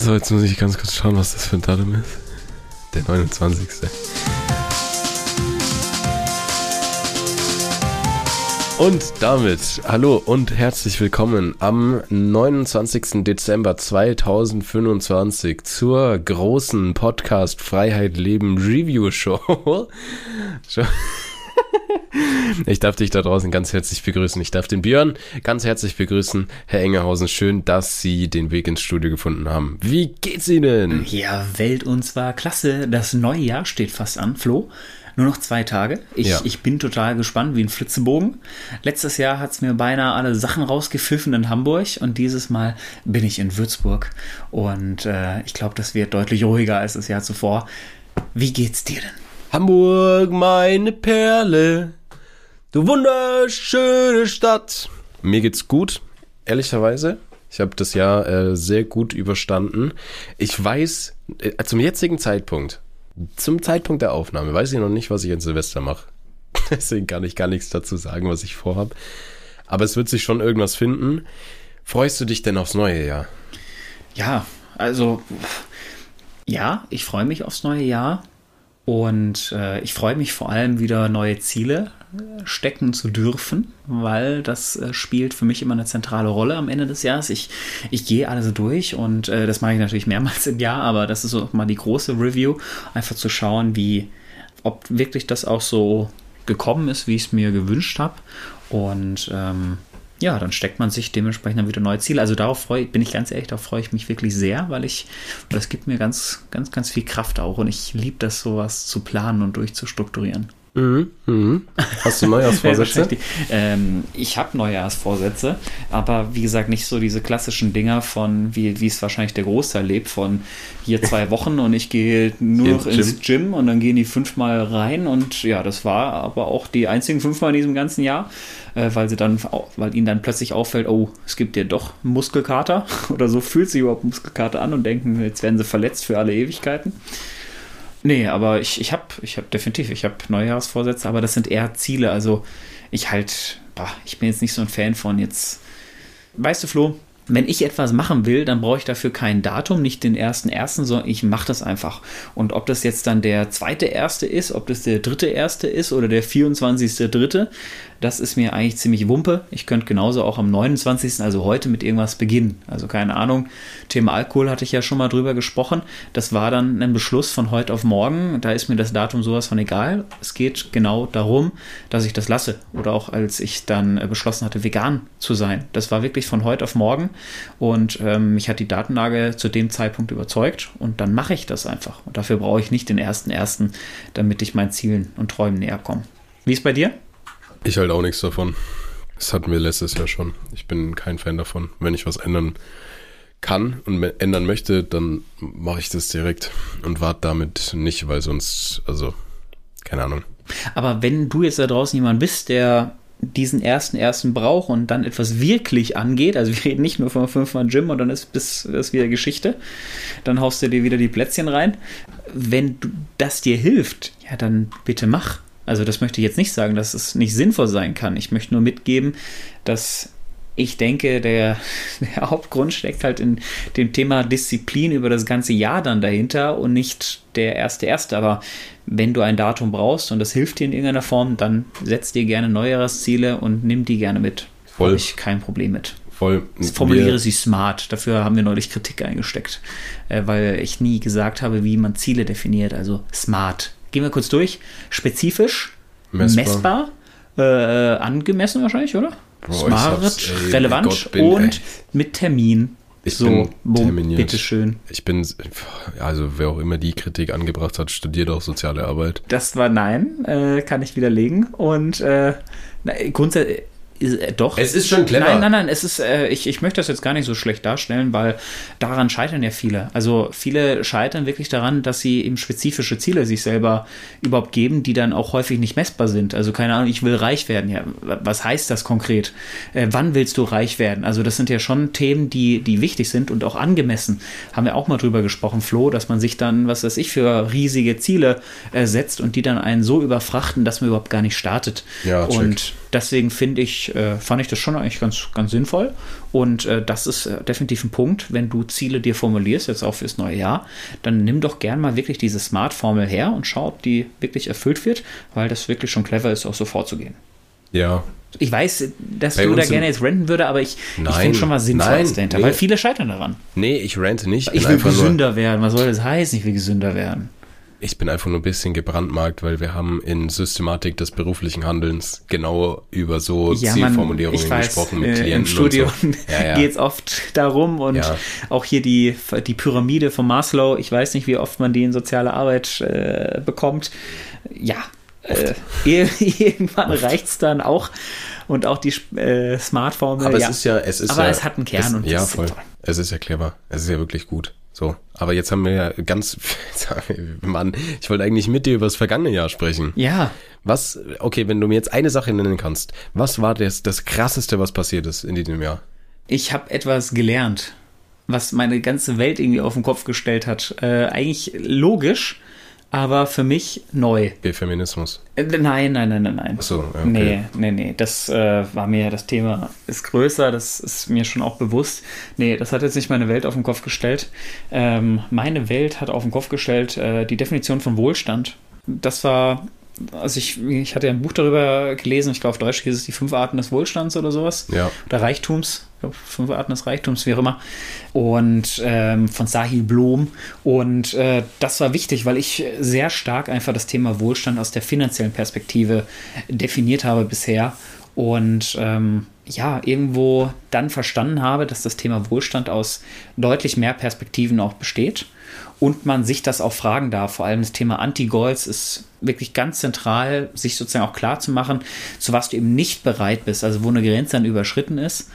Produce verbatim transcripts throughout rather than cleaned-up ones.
So, jetzt muss ich ganz kurz schauen, was das für ein Datum ist. Der neunundzwanzigste Und damit hallo und herzlich willkommen am neunundzwanzigsten Dezember zweitausendfünfundzwanzig zur großen Podcast Freiheit Leben Review Show. Ich darf dich da draußen ganz herzlich begrüßen. Ich darf den Björn ganz herzlich begrüßen. Herr Engerhausen, schön, dass Sie den Weg ins Studio gefunden haben. Wie geht's Ihnen? Ja, Welt und zwar klasse. Das neue Jahr steht fast an, Flo. Nur noch zwei Tage. Ich, ja. ich bin total gespannt wie ein Flitzebogen. Letztes Jahr hat es mir beinahe alle Sachen rausgepfiffen in Hamburg und dieses Mal bin ich in Würzburg. Und äh, ich glaube, das wird deutlich ruhiger als das Jahr zuvor. Wie geht's dir denn? Hamburg, meine Perle, du wunderschöne Stadt. Mir geht's gut, ehrlicherweise. Ich habe das Jahr äh, sehr gut überstanden. Ich weiß, äh, zum jetzigen Zeitpunkt, zum Zeitpunkt der Aufnahme, weiß ich noch nicht, was ich an Silvester mache. Deswegen kann ich gar nichts dazu sagen, was ich vorhabe. Aber es wird sich schon irgendwas finden. Freust du dich denn aufs neue Jahr? Ja, also, ja, ich freue mich aufs neue Jahr. Und äh, ich freue mich vor allem wieder neue Ziele äh, stecken zu dürfen, weil das äh, spielt für mich immer eine zentrale Rolle am Ende des Jahres. Ich, ich gehe alles durch und äh, das mache ich natürlich mehrmals im Jahr, aber das ist so mal die große Review, einfach zu schauen, wie, ob wirklich das auch so gekommen ist, wie ich es mir gewünscht habe. Und ähm, ja, dann steckt man sich dementsprechend dann wieder neue Ziele. Also darauf freue, bin ich ganz ehrlich, darauf freue ich mich wirklich sehr, weil ich, das gibt mir ganz, ganz, ganz viel Kraft auch und ich liebe das, sowas zu planen und durchzustrukturieren. Mhm, mhm. Hast du Neujahrsvorsätze? ähm, ich habe Neujahrsvorsätze, aber wie gesagt nicht so diese klassischen Dinger von, wie, wie es wahrscheinlich der Großteil lebt, von hier zwei Wochen und ich gehe nur noch ins Gym und dann gehen die fünfmal rein und ja, das war aber auch die einzigen fünfmal in diesem ganzen Jahr, äh, weil sie dann, weil ihnen dann plötzlich auffällt, oh, es gibt ja doch Muskelkater oder so fühlt sich überhaupt Muskelkater an und denken, jetzt werden sie verletzt für alle Ewigkeiten. Nee, aber ich, ich habe ich hab definitiv, ich habe Neujahrsvorsätze, aber das sind eher Ziele. Also ich halt, boah, ich bin jetzt nicht so ein Fan von jetzt, weißt du Flo, wenn ich etwas machen will, dann brauche ich dafür kein Datum, nicht den ersten ersten, sondern ich mache das einfach. Und ob das jetzt dann der zweite erste ist, ob das der dritte erste ist oder der vierundzwanzigste dritte, das ist mir eigentlich ziemlich Wumpe. Ich könnte genauso auch am neunundzwanzigsten, also heute, mit irgendwas beginnen. Also keine Ahnung, Thema Alkohol hatte ich ja schon mal drüber gesprochen. Das war dann ein Beschluss von heute auf morgen. Da ist mir das Datum sowas von egal. Es geht genau darum, dass ich das lasse. Oder auch als ich dann beschlossen hatte, vegan zu sein. Das war wirklich von heute auf morgen. Und ähm, mich hat die Datenlage zu dem Zeitpunkt überzeugt. Und dann mache ich das einfach. Und dafür brauche ich nicht den ersten ersten, damit ich meinen Zielen und Träumen näher komme. Wie ist bei dir? Ich halte auch nichts davon. Das hatten wir letztes Jahr schon. Ich bin kein Fan davon. Wenn ich was ändern kann und ändern möchte, dann mache ich das direkt und warte damit nicht, weil sonst, also, keine Ahnung. Aber wenn du jetzt da draußen jemand bist, der diesen ersten ersten braucht und dann etwas wirklich angeht, also wir reden nicht nur von fünfmal Gym und dann ist bis, das wieder Geschichte, dann haust du dir wieder die Plätzchen rein. Wenn du, das dir hilft, ja, dann bitte mach. Also das möchte ich jetzt nicht sagen, dass es nicht sinnvoll sein kann. Ich möchte nur mitgeben, dass ich denke, der, der Hauptgrund steckt halt in dem Thema Disziplin über das ganze Jahr dann dahinter und nicht der erste erste. Aber wenn du ein Datum brauchst und das hilft dir in irgendeiner Form, dann setz dir gerne Neujahrsziele und nimm die gerne mit. Voll. Habe ich kein Problem mit. Voll. Formuliere wir, sie smart. Dafür haben wir neulich Kritik eingesteckt, äh, weil ich nie gesagt habe, wie man Ziele definiert. Also smart. Gehen wir kurz durch. Spezifisch, messbar, messbar äh, angemessen wahrscheinlich, oder? Bro, smart, ey, relevant Gott, bin, und ey. mit Termin. Ich so, bin boom, terminiert. Bitteschön. Ich bin, also wer auch immer die Kritik angebracht hat, studiert auch soziale Arbeit. Das war nein, äh, kann ich widerlegen. Und äh, grundsätzlich Ist, äh, doch. Es ist schon clever. Nein, nein, nein, es ist, äh, ich, ich möchte das jetzt gar nicht so schlecht darstellen, weil daran scheitern ja viele. Also viele scheitern wirklich daran, dass sie eben spezifische Ziele sich selber überhaupt geben, die dann auch häufig nicht messbar sind. Also keine Ahnung, ich will reich werden. Ja, was heißt das konkret? Äh, wann willst du reich werden? Also das sind ja schon Themen, die, die wichtig sind und auch angemessen. Haben wir auch mal drüber gesprochen, Flo, dass man sich dann, was weiß ich, für riesige Ziele äh, setzt und die dann einen so überfrachten, dass man überhaupt gar nicht startet. Ja, check. Und deswegen finde ich, äh, fand ich das schon eigentlich ganz, ganz sinnvoll. Und äh, das ist äh, definitiv ein Punkt, wenn du Ziele dir formulierst, jetzt auch fürs neue Jahr, dann nimm doch gern mal wirklich diese Smart-Formel her und schau, ob die wirklich erfüllt wird, weil das wirklich schon clever ist, auch so vorzugehen. Ja. Ich weiß, dass Bei du da uns gerne jetzt ranten würde, aber ich, Nein, ich finde schon mal Sinnvolles nein, dahinter, nee. weil viele scheitern daran. Nee, ich rante nicht. Ich bin will einfach gesünder nur, werden. Was soll das heißen? Ich will gesünder werden. Ich bin einfach nur ein bisschen gebrandmarkt, weil wir haben in Systematik des beruflichen Handelns genau über so Ja, Zielformulierungen man, ich gesprochen weiß, mit äh, Klienten. im Studium und so. Ja, ja. geht es oft darum und Ja. auch hier die, die Pyramide von Maslow, ich weiß nicht, wie oft man die in soziale Arbeit äh, bekommt. Ja, äh, irgendwann reicht es dann auch und auch die äh, Smart-Formel. Aber ja. es ist ja, es ist aber ja, es hat einen Kern es, und ja, das ist voll. toll. Es ist ja clever. Es ist ja wirklich gut. So, aber jetzt haben wir ja ganz, Mann, ich wollte eigentlich mit dir über das vergangene Jahr sprechen. Ja. Was, okay, wenn du mir jetzt eine Sache nennen kannst, was war das, das Krasseste, was passiert ist in diesem Jahr? Ich habe etwas gelernt, was meine ganze Welt irgendwie auf den Kopf gestellt hat. Äh, eigentlich logisch, aber für mich neu. Der Feminismus. Äh, nein, nein, nein, nein, nein. Ach so, ja, okay. Nee, nee, nee. Das äh, war mir, das Thema ist größer, das ist mir schon auch bewusst. Nee, das hat jetzt nicht meine Welt auf den Kopf gestellt. Ähm, meine Welt hat auf den Kopf gestellt äh, die Definition von Wohlstand. Das war, also ich, ich hatte ja ein Buch darüber gelesen, ich glaube auf Deutsch hieß es die fünf Arten des Wohlstands oder sowas. Ja. Oder Reichtums. Ich glaube, fünf Arten des Reichtums, wie auch immer. Und ähm, von Sahil Bloom. Und äh, das war wichtig, weil ich sehr stark einfach das Thema Wohlstand aus der finanziellen Perspektive definiert habe bisher. Und ähm, ja, irgendwo dann verstanden habe, dass das Thema Wohlstand aus deutlich mehr Perspektiven auch besteht. Und man sich das auch fragen darf. Vor allem das Thema Anti-Goals ist wirklich ganz zentral, sich sozusagen auch klar zu machen, zu was du eben nicht bereit bist, also wo eine Grenze dann überschritten ist.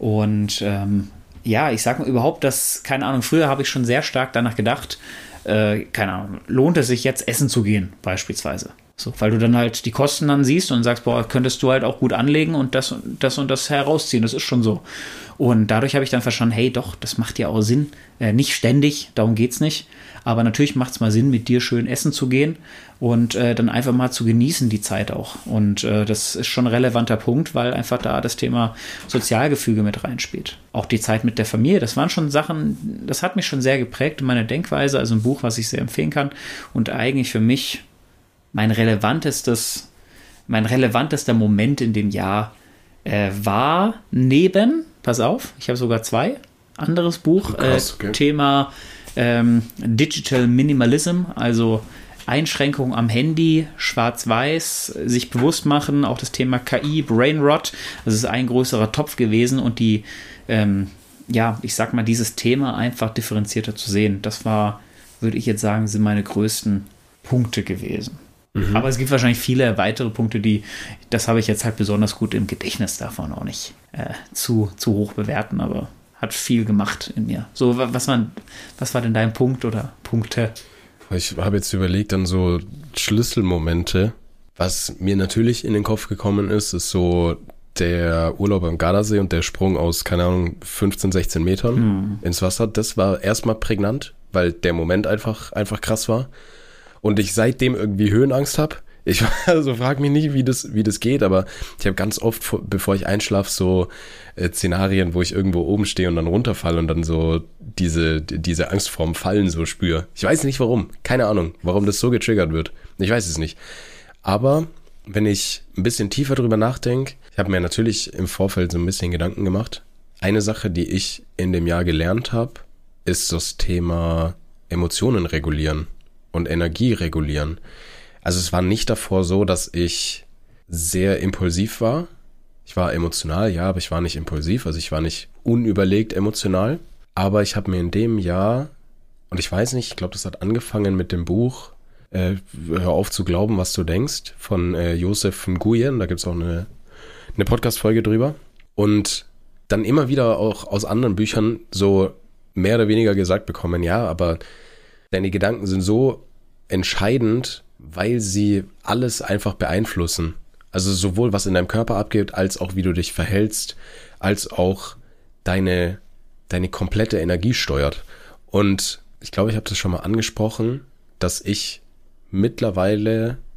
Und ähm, ja, ich sag mal überhaupt, dass, keine Ahnung, früher habe ich schon sehr stark danach gedacht, äh, keine Ahnung, lohnt es sich jetzt essen zu gehen, beispielsweise. So, weil du dann halt die Kosten dann siehst und sagst, boah, könntest du halt auch gut anlegen und das, das und das herausziehen, das ist schon so. Und dadurch habe ich dann verstanden, hey, doch, das macht ja auch Sinn. Äh, nicht ständig, darum geht's nicht. Aber natürlich macht es mal Sinn, mit dir schön essen zu gehen und äh, dann einfach mal zu genießen, die Zeit auch. Und äh, das ist schon ein relevanter Punkt, weil einfach da das Thema Sozialgefüge mit reinspielt. Auch die Zeit mit der Familie, das waren schon Sachen, das hat mich schon sehr geprägt in meiner Denkweise. Also ein Buch, was ich sehr empfehlen kann. Und eigentlich für mich mein relevantestes, mein relevantester Moment in dem Jahr äh, war neben, pass auf, ich habe sogar zwei, anderes Buch, Krass, äh, okay. Thema ähm, Digital Minimalism, also Einschränkung am Handy, schwarz-weiß, sich bewusst machen, auch das Thema K I, Brainrot, das ist ein größerer Topf gewesen und die, ähm, ja, ich sag mal, dieses Thema einfach differenzierter zu sehen, das war, würde ich jetzt sagen, sind meine größten Punkte gewesen. Mhm. Aber es gibt wahrscheinlich viele weitere Punkte, die, das habe ich jetzt halt besonders gut im Gedächtnis, davon auch nicht äh, zu, zu hoch bewerten, aber hat viel gemacht in mir. So, was, man, was war denn dein Punkt oder Punkte? Ich habe jetzt überlegt an so Schlüsselmomente. Was mir natürlich in den Kopf gekommen ist, ist so der Urlaub am Gardasee und der Sprung aus, keine Ahnung, fünfzehn, sechzehn Metern hm. ins Wasser. Das war erstmal prägnant, weil der Moment einfach, einfach krass war. Und ich seitdem irgendwie Höhenangst habe. Ich also frag mich nicht, wie das, wie das geht, aber ich habe ganz oft, bevor ich einschlafe, so äh, Szenarien, wo ich irgendwo oben stehe und dann runterfalle und dann so diese, diese Angst vorm Fallen so spüre. Ich weiß nicht warum, keine Ahnung, warum das so getriggert wird. Ich weiß es nicht. Aber wenn ich ein bisschen tiefer drüber nachdenke, ich habe mir natürlich im Vorfeld so ein bisschen Gedanken gemacht. Eine Sache, die ich in dem Jahr gelernt habe, ist das Thema Emotionen regulieren und Energie regulieren. Also es war nicht davor so, dass ich sehr impulsiv war. Ich war emotional, ja, aber ich war nicht impulsiv, also ich war nicht unüberlegt emotional. Aber ich habe mir in dem Jahr, und ich weiß nicht, ich glaube, das hat angefangen mit dem Buch äh, Hör auf zu glauben, was du denkst, von äh, Joseph Nguyen, da gibt es auch eine, eine Podcast-Folge drüber. Und dann immer wieder auch aus anderen Büchern so mehr oder weniger gesagt bekommen, ja, aber deine Gedanken sind so entscheidend, weil sie alles einfach beeinflussen. Also sowohl was in deinem Körper abgeht, als auch wie du dich verhältst, als auch deine, deine komplette Energie steuert. Und ich glaube, ich habe das schon mal angesprochen, dass ich mittlerweile,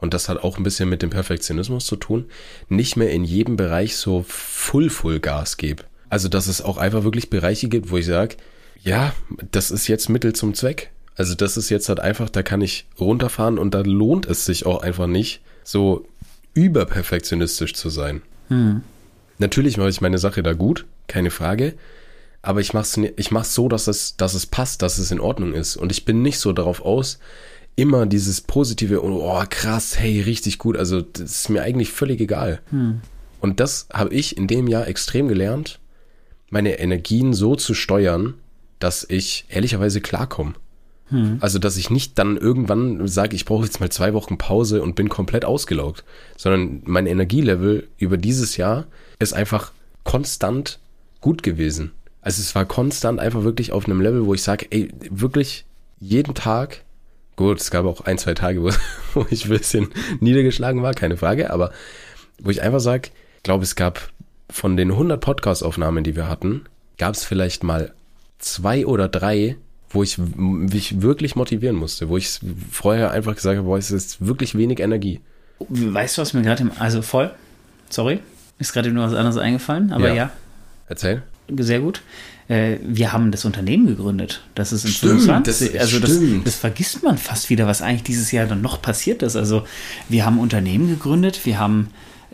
und das hat auch ein bisschen mit dem Perfektionismus zu tun, nicht mehr in jedem Bereich so full, full Gas gebe. Also, dass es auch einfach wirklich Bereiche gibt, wo ich sage, ja, das ist jetzt Mittel zum Zweck. Also, das ist jetzt halt einfach, da kann ich runterfahren und da lohnt es sich auch einfach nicht, so überperfektionistisch zu sein. Hm. Natürlich mache ich meine Sache da gut, keine Frage, aber ich mache es ich mach's so, dass es, dass es passt, dass es in Ordnung ist. Und ich bin nicht so darauf aus, immer dieses positive, oh krass, hey, richtig gut, also das ist mir eigentlich völlig egal. Hm. Und das habe ich in dem Jahr extrem gelernt, meine Energien so zu steuern, dass ich ehrlicherweise klarkomme. Hm. Also, dass ich nicht dann irgendwann sage, ich brauche jetzt mal zwei Wochen Pause und bin komplett ausgelaugt, sondern mein Energielevel über dieses Jahr ist einfach konstant gut gewesen. Also es war konstant einfach wirklich auf einem Level, wo ich sage, ey, wirklich jeden Tag, gut, es gab auch ein, zwei Tage, wo, wo ich ein bisschen niedergeschlagen war, keine Frage, aber wo ich einfach sage, ich glaube, es gab von den hundert Podcast-Aufnahmen, die wir hatten, gab es vielleicht mal zwei oder drei, wo ich mich wirklich motivieren musste, wo ich vorher einfach gesagt habe, boah, es ist wirklich wenig Energie. Weißt du, was mir gerade im, also voll, sorry, ist gerade nur was anderes eingefallen, aber ja. ja. Erzähl. Sehr gut. Äh, wir haben das Unternehmen gegründet. Das ist in stimmt, fünfundzwanzig. Das, also das, stimmt. das vergisst man fast wieder, was eigentlich dieses Jahr dann noch passiert ist. Also wir haben ein Unternehmen gegründet, wir haben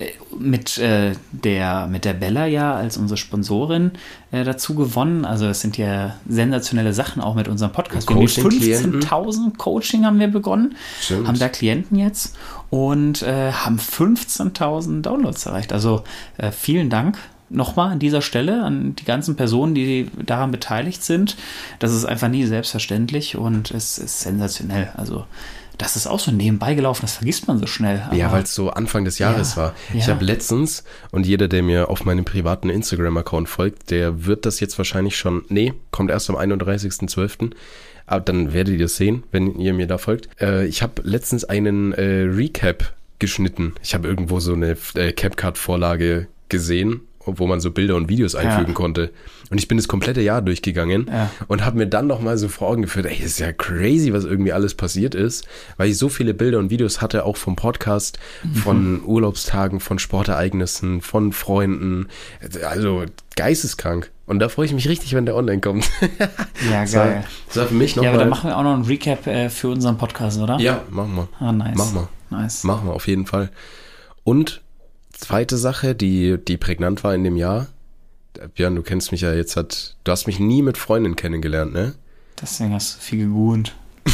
mit äh, der mit der Bella ja als unsere Sponsorin äh, dazu gewonnen. Also es sind ja sensationelle Sachen auch mit unserem Podcast. Wir haben fünfzehntausend Coaching haben wir begonnen, Stimmt. haben da Klienten jetzt und äh, haben fünfzehntausend Downloads erreicht. Also äh, vielen Dank nochmal an dieser Stelle an die ganzen Personen, die daran beteiligt sind. Das ist einfach nie selbstverständlich und es ist sensationell. Also das ist auch so nebenbei gelaufen, das vergisst man so schnell. Aber ja, weil es so Anfang des Jahres ja, war. Ich ja. habe letztens, und jeder, der mir auf meinem privaten Instagram-Account folgt, der wird das jetzt wahrscheinlich schon, nee, kommt erst am einunddreißigsten zwölften Aber dann werdet ihr das sehen, wenn ihr mir da folgt. Äh, ich habe letztens einen äh, Recap geschnitten. Ich habe irgendwo so eine äh, CapCut-Vorlage gesehen, wo man so Bilder und Videos einfügen ja. konnte. Und ich bin das komplette Jahr durchgegangen ja. und habe mir dann nochmal so vor Augen geführt, ey, das ist ja crazy, was irgendwie alles passiert ist, weil ich so viele Bilder und Videos hatte, auch vom Podcast, mhm. von Urlaubstagen, von Sportereignissen, von Freunden, also geisteskrank. Und da freue ich mich richtig, wenn der online kommt. Ja, geil. Das war für mich noch ja, mal aber dann machen wir auch noch ein Recap äh, für unseren Podcast, oder? Ja, machen wir. Ah, nice. Machen wir. Nice. Machen wir, auf jeden Fall. Und zweite Sache, die, die prägnant war in dem Jahr. Björn, du kennst mich ja jetzt, hat, du hast mich nie mit Freundin kennengelernt, ne? Deswegen hast du viel gewohnt.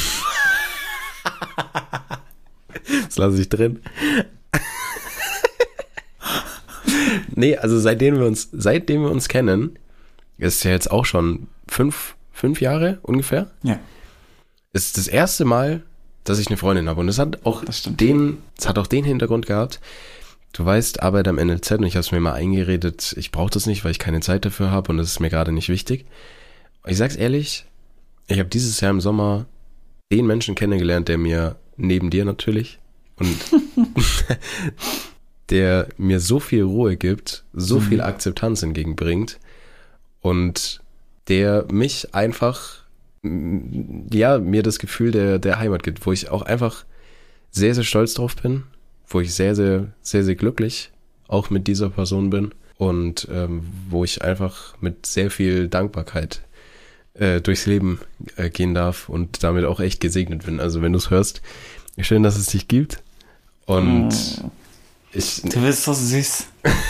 Das lasse ich drin. Nee, also seitdem wir uns, seitdem wir uns kennen, ist ja jetzt auch schon fünf, fünf Jahre ungefähr. Ja. Ist das erste Mal, dass ich eine Freundin habe. Und es hat auch den, es hat auch den Hintergrund gehabt. Du weißt, Arbeit am N L Z und ich habe es mir mal eingeredet, ich brauche das nicht, weil ich keine Zeit dafür habe und das ist mir gerade nicht wichtig. Ich sag's ehrlich, ich habe dieses Jahr im Sommer den Menschen kennengelernt, der mir, neben dir natürlich, und der mir so viel Ruhe gibt, so viel Akzeptanz entgegenbringt und der mich einfach, ja, mir das Gefühl der, der Heimat gibt, wo ich auch einfach sehr, sehr stolz drauf bin, wo ich sehr, sehr, sehr, sehr glücklich auch mit dieser Person bin und ähm, wo ich einfach mit sehr viel Dankbarkeit äh, durchs Leben äh, gehen darf und damit auch echt gesegnet bin. Also wenn du es hörst, schön, dass es dich gibt und oh, ich... Du bist so süß.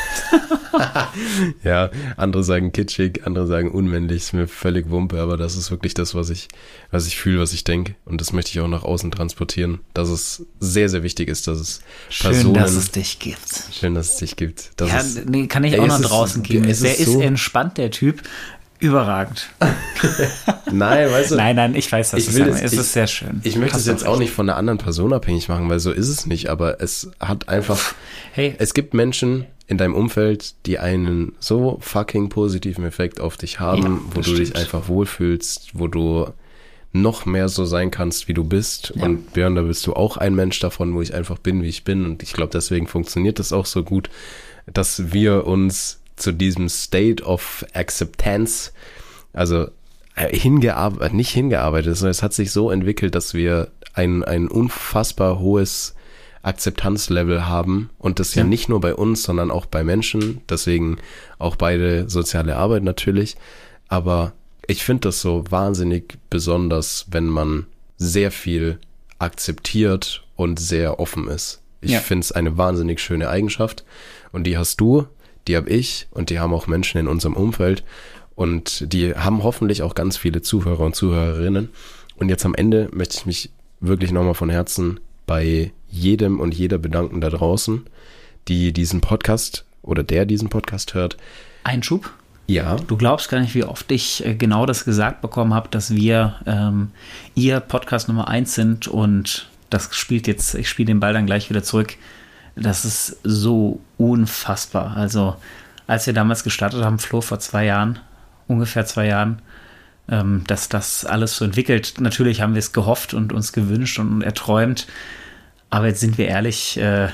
Ja, andere sagen kitschig, andere sagen unmännlich, ist mir völlig Wumpe, aber das ist wirklich das, was ich, was ich fühle, was ich denke und das möchte ich auch nach außen transportieren, dass es sehr, sehr wichtig ist, dass es Personen... Schön, dass es dich gibt. Schön, dass es dich gibt. Das ja, ist, nee, kann ich ey, auch nach draußen ist, gehen. Der ist, ist so entspannt, der Typ. Überragend. Nein, weißt du. Nein, nein, ich weiß, dass ich es will ist. Es ist sehr schön. Ich möchte es jetzt auch nicht von einer anderen Person abhängig machen, weil so ist es nicht, aber es hat einfach, hey, es gibt Menschen in deinem Umfeld, die einen so fucking positiven Effekt auf dich haben, ja, wo du stimmt. dich einfach wohlfühlst, wo du noch mehr so sein kannst, wie du bist. Ja. Und Björn, da bist du auch ein Mensch davon, wo ich einfach bin, wie ich bin. Und ich glaube, deswegen funktioniert das auch so gut, dass wir uns zu diesem State of Acceptance, also hingearbeitet, nicht hingearbeitet, sondern es hat sich so entwickelt, dass wir ein, ein unfassbar hohes Akzeptanzlevel haben und das ja, ja nicht nur bei uns, sondern auch bei Menschen, deswegen auch beide soziale Arbeit natürlich, aber ich finde das so wahnsinnig besonders, wenn man sehr viel akzeptiert und sehr offen ist. Ich ja. finde es eine wahnsinnig schöne Eigenschaft und die hast du, die habe ich und die haben auch Menschen in unserem Umfeld und die haben hoffentlich auch ganz viele Zuhörer und Zuhörerinnen. Und jetzt am Ende möchte ich mich wirklich nochmal von Herzen bei jedem und jeder bedanken da draußen, die diesen Podcast oder der diesen Podcast hört. Einschub? Ja. Du glaubst gar nicht, wie oft ich äh, genau das gesagt bekommen habe, dass wir ähm, ihr Podcast Nummer eins sind und das spielt jetzt, ich spiele den Ball dann gleich wieder zurück. Das ist so unfassbar. Also als wir damals gestartet haben, Flo, vor zwei Jahren, ungefähr zwei Jahren, ähm, dass das alles so entwickelt. Natürlich haben wir es gehofft und uns gewünscht und erträumt, aber jetzt sind wir ehrlich, äh,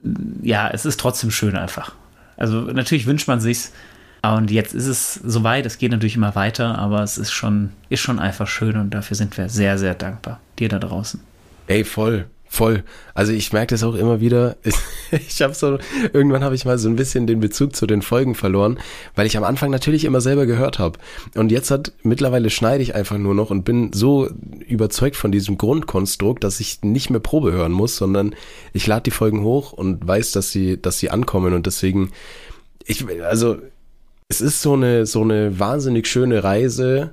ja, es ist trotzdem schön einfach. Also natürlich wünscht man sich's. Und jetzt ist es soweit, es geht natürlich immer weiter, aber es ist schon, ist schon einfach schön und dafür sind wir sehr, sehr dankbar. Dir da draußen. Ey, voll, voll. Also ich merke das auch immer wieder. Ich, ich habe so, irgendwann habe ich mal so ein bisschen den Bezug zu den Folgen verloren, weil ich am Anfang natürlich immer selber gehört habe. Und jetzt hat, mittlerweile schneide ich einfach nur noch und bin so überzeugt von diesem Grundkonstrukt, dass ich nicht mehr Probe hören muss, sondern ich lade die Folgen hoch und weiß, dass sie, dass sie ankommen und deswegen, ich, also es ist so eine, so eine wahnsinnig schöne Reise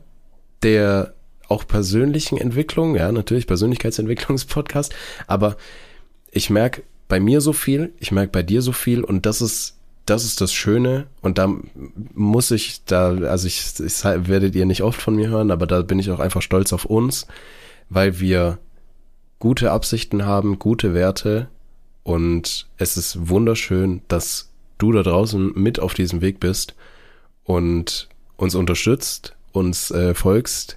der auch persönlichen Entwicklung, ja, natürlich Persönlichkeitsentwicklungspodcast, aber ich merke bei mir so viel, ich merke bei dir so viel und das ist, das ist das Schöne und da muss ich, da, also ich, ich werdet ihr nicht oft von mir hören, aber da bin ich auch einfach stolz auf uns, weil wir gute Absichten haben, gute Werte und es ist wunderschön, dass du da draußen mit auf diesem Weg bist und uns unterstützt, uns äh, folgst,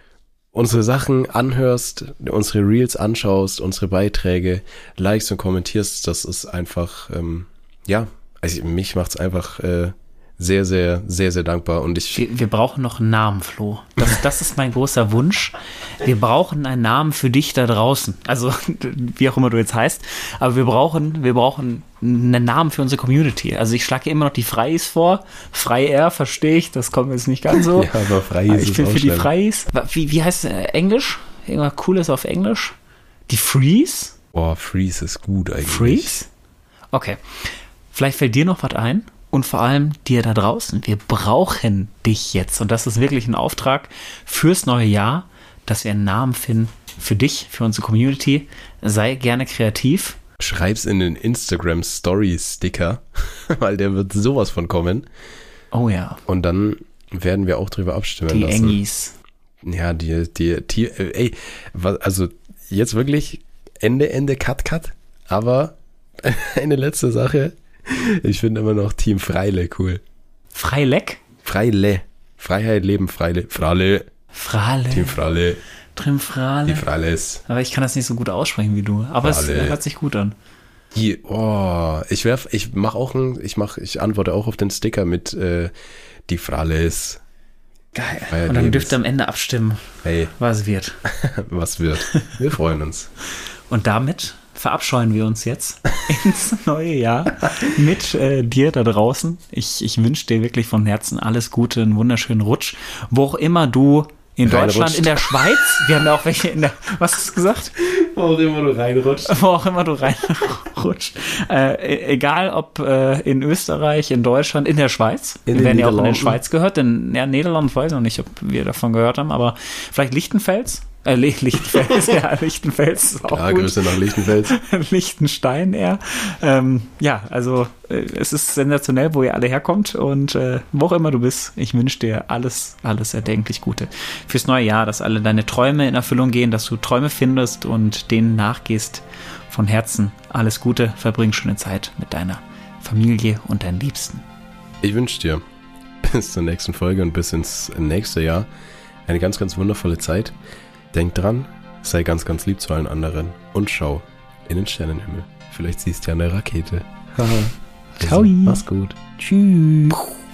unsere Sachen anhörst, unsere Reels anschaust, unsere Beiträge, likest und kommentierst. Das ist einfach, ähm, ja, also mich macht's einfach äh, sehr, sehr, sehr, sehr dankbar. Und ich wir, wir brauchen noch einen Namen, Flo. Das, das ist mein großer Wunsch. Wir brauchen einen Namen für dich da draußen. Also, wie auch immer du jetzt heißt. Aber wir brauchen, wir brauchen einen Namen für unsere Community. Also, ich schlage immer noch die Freies vor. Freier, verstehe ich. Das kommt jetzt nicht ganz so. Ja, aber Freies ist Ich bin für die Freies. Wie, wie heißt es äh, Englisch? Irgendwas Cooles auf Englisch? Die Freeze? Boah, Freeze ist gut eigentlich. Freeze? Okay. Vielleicht fällt dir noch was ein? Und vor allem dir da draußen, wir brauchen dich jetzt. Und das ist wirklich ein Auftrag fürs neue Jahr, dass wir einen Namen finden für dich, für unsere Community. Sei gerne kreativ. Schreib's in den Instagram-Story-Sticker, weil der wird sowas von kommen. Oh ja. Und dann werden wir auch drüber abstimmen die lassen. Die Engis. Ja, die, die, die, ey, was, also jetzt wirklich Ende, Ende, Cut, Cut. Aber eine letzte Sache. Ich finde immer noch Team Freile cool. Freileck? Freile. Freiheit, Leben, Freile. Frale. Frale. Team Frale. Trim Frale. Die Frales. Aber ich kann das nicht so gut aussprechen wie du. Aber Frale. Es hört sich gut an. Die, oh, ich werf, ich mach auch ein, ich mach, ich antworte auch auf den Sticker mit äh, die Frales. Geil. Freiheit, und dann dürft ihr am Ende abstimmen, hey. Was wird. Was wird. Wir freuen uns. Und damit verabscheuen wir uns jetzt ins neue Jahr mit äh, dir da draußen. Ich, ich wünsche dir wirklich von Herzen alles Gute, einen wunderschönen Rutsch. Wo auch immer du in Deutschland, in der Schweiz, wir haben ja auch welche in der, was hast du gesagt? Wo auch immer du reinrutschst. Wo auch immer du reinrutschst. Äh, egal ob äh, in Österreich, in Deutschland, in der Schweiz. In wir werden ja auch in der Niederlanden. Schweiz gehört, denn ja, Niederland weiß ich noch nicht, ob wir davon gehört haben, aber vielleicht Lichtenfels? Äh, Lichtenfels, ja, Lichtenfels ist auch ja, gut. Grüße nach Lichtenfels. Liechtenstein eher. Ähm, ja, also äh, es ist sensationell, wo ihr alle herkommt und äh, wo auch immer du bist, ich wünsche dir alles, alles erdenklich Gute fürs neue Jahr, dass alle deine Träume in Erfüllung gehen, dass du Träume findest und denen nachgehst. Von Herzen alles Gute, verbring schöne Zeit mit deiner Familie und deinen Liebsten. Ich wünsche dir bis zur nächsten Folge und bis ins nächste Jahr eine ganz, ganz wundervolle Zeit. Denk dran, sei ganz, ganz lieb zu allen anderen und schau in den Sternenhimmel. Vielleicht siehst du ja eine Rakete. Haha. Also, Ciao. mach's gut. Tschüss.